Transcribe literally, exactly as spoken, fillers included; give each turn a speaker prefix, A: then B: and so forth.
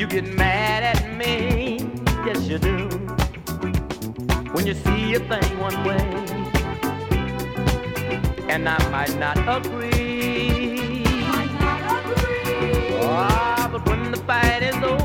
A: get mad at me, yes you do. When you see a thing one way, and I might not agree.
B: Might not agree.
A: Ah, but when the fight is over,